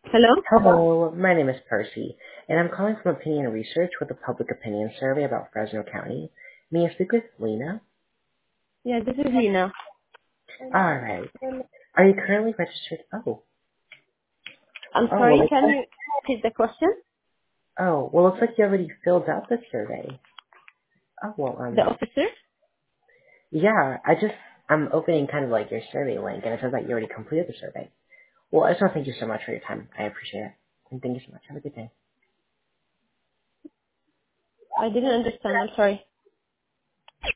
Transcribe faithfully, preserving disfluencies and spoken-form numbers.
Hello? Hello, my name is Percy, and I'm calling from Opinion Research with a public opinion survey about Fresno County. May I speak with Lena? Yeah, this is Lina. Alright. Are you currently registered? Oh. I'm Oh, well, sorry, looks can like, you repeat the question? oh, well, looks like you already filled out the survey. Oh, well, The um, officer? yeah, I just, I'm opening kind of like your survey link, and it says that you already completed the survey. Well, I just want to thank you so much for your time. I appreciate it. And thank you so much. Have a good day. I didn't understand, I'm sorry.